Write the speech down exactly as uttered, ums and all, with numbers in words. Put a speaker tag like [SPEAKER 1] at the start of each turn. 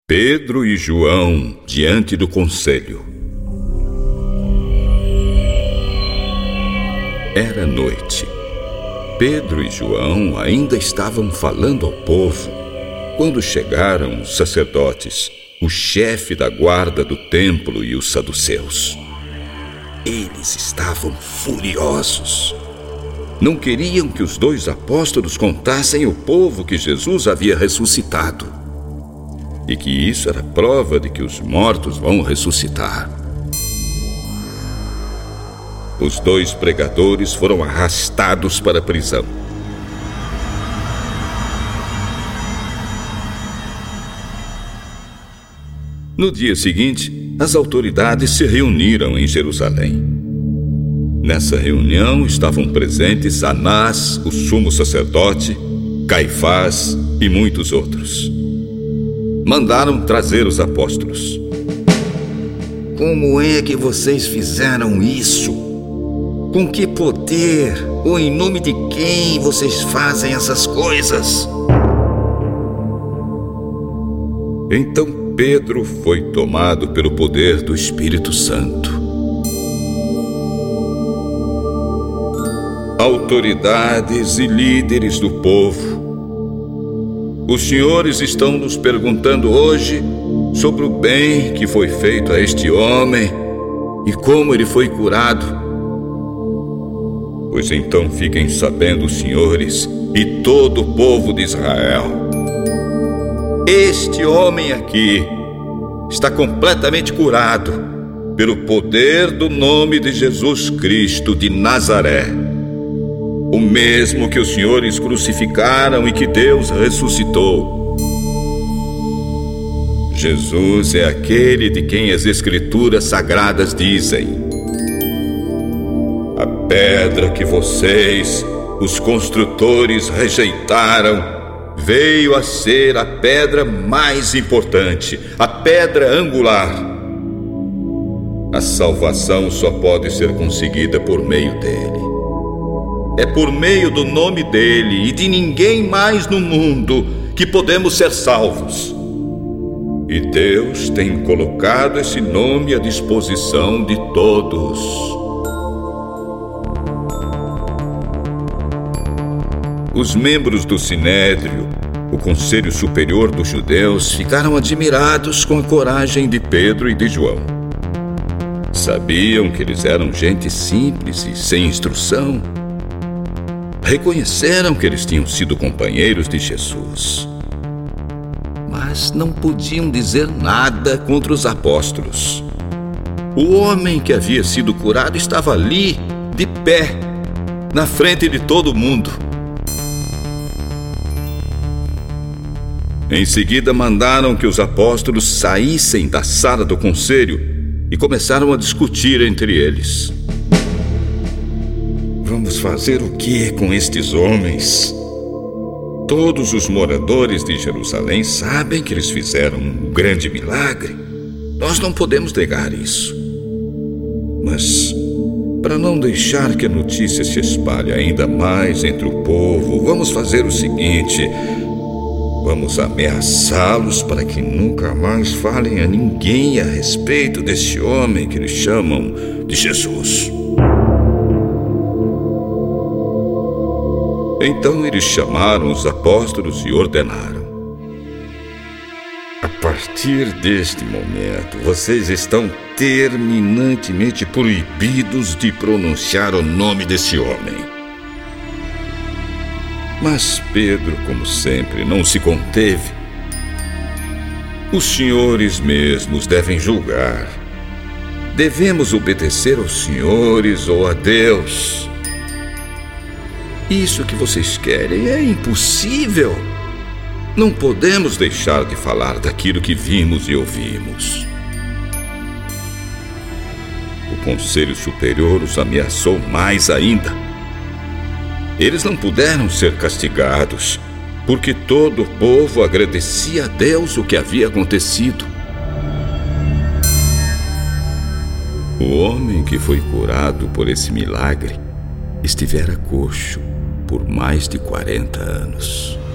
[SPEAKER 1] Pedro e João diante do conselho. Era noite. Pedro e João ainda estavam falando ao povo quando chegaram os sacerdotes, o chefe da guarda do templo e os saduceus. Eles estavam furiosos. Não queriam que os dois apóstolos contassem ao povo que Jesus havia ressuscitado e que isso era prova de que os mortos vão ressuscitar. Os dois pregadores foram arrastados para a prisão. No dia seguinte, as autoridades se reuniram em Jerusalém. Nessa reunião estavam presentes Anás, o sumo sacerdote, Caifás e muitos outros. Mandaram trazer os apóstolos.
[SPEAKER 2] Como é que vocês fizeram isso? Com que poder ou em nome de quem vocês fazem essas coisas?
[SPEAKER 1] Então Pedro foi tomado pelo poder do Espírito Santo. Autoridades e líderes do povo, os senhores estão nos perguntando hoje sobre o bem que foi feito a este homem e como ele foi curado. Pois então fiquem sabendo, senhores, e todo o povo de Israel: este homem aqui está completamente curado pelo poder do nome de Jesus Cristo de Nazaré, o mesmo que os senhores crucificaram e que Deus ressuscitou. Jesus é aquele de quem as Escrituras Sagradas dizem: a pedra que vocês, os construtores, rejeitaram, veio a ser a pedra mais importante, a pedra angular. A salvação só pode ser conseguida por meio dele. É por meio do nome dele e de ninguém mais no mundo que podemos ser salvos. E Deus tem colocado esse nome à disposição de todos. Os membros do Sinédrio, o Conselho Superior dos Judeus, ficaram admirados com a coragem de Pedro e de João. Sabiam que eles eram gente simples e sem instrução. Reconheceram que eles tinham sido companheiros de Jesus, mas não podiam dizer nada contra os apóstolos. O homem que havia sido curado estava ali, de pé, na frente de todo mundo. Em seguida, mandaram que os apóstolos saíssem da sala do conselho e começaram a discutir entre eles. Vamos fazer o que com estes homens? Todos os moradores de Jerusalém sabem que eles fizeram um grande milagre. Nós não podemos negar isso. Mas, para não deixar que a notícia se espalhe ainda mais entre o povo, vamos fazer o seguinte: vamos ameaçá-los para que nunca mais falem a ninguém a respeito desse homem que eles chamam de Jesus. Então eles chamaram os apóstolos e ordenaram: a partir deste momento, vocês estão terminantemente proibidos de pronunciar o nome desse homem. Mas Pedro, como sempre, não se conteve. Os senhores mesmos devem julgar. Devemos obedecer aos senhores ou a Deus? Isso que vocês querem é impossível. Não podemos deixar de falar daquilo que vimos e ouvimos. O Conselho Superior os ameaçou mais ainda. Eles não puderam ser castigados, porque todo o povo agradecia a Deus o que havia acontecido. O homem que foi curado por esse milagre estivera coxo por mais de quarenta anos.